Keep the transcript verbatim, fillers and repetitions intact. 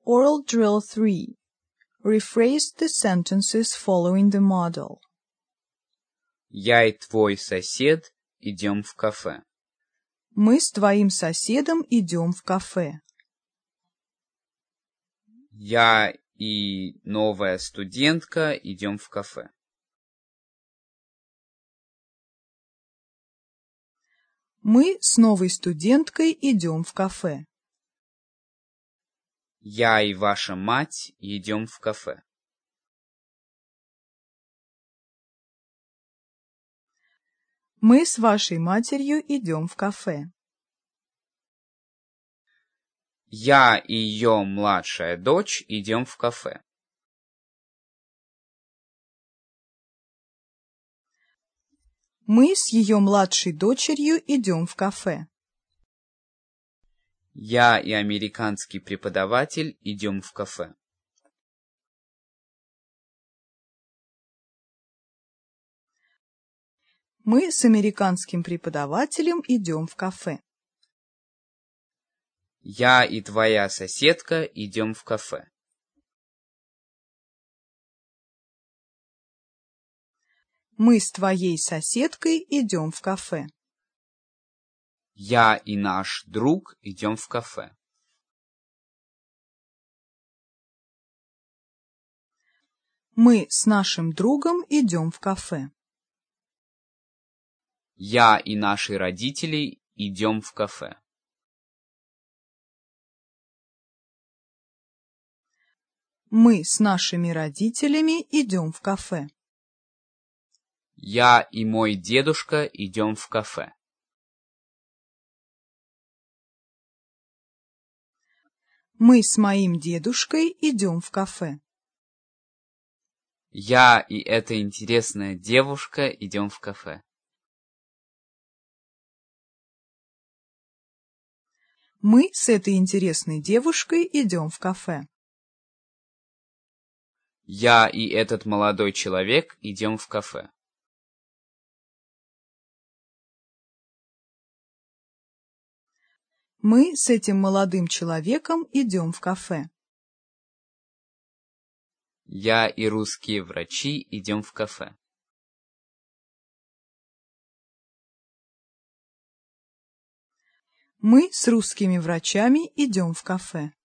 Oral Drill three. Rephrase the sentences following the model. Я и твой сосед идем в кафе. Мы с твоим соседом идем в кафе. Я и новая студентка идем в кафе. Мы с новой студенткой идем в кафе. Я и ваша мать идем в кафе. Мы с вашей матерью идем в кафе. Я и ее младшая дочь идем в кафе. Мы с ее младшей дочерью идем в кафе. Я и американский преподаватель идем в кафе. Мы с американским преподавателем идем в кафе. Я и твоя соседка идем в кафе. Мы с твоей соседкой идем в кафе. Я и наш друг идем в кафе. Мы с нашим другом идем в кафе. Я и наши родители идем в кафе. Мы с нашими родителями идем в кафе. Я и мой дедушка идем в кафе. Мы с моим дедушкой идем в кафе. Я и эта интересная девушка идем в кафе. Мы с этой интересной девушкой идем в кафе. Я и этот молодой человек идем в кафе. Мы с этим молодым человеком идем в кафе. Я и русские врачи идем в кафе. Мы с русскими врачами идем в кафе.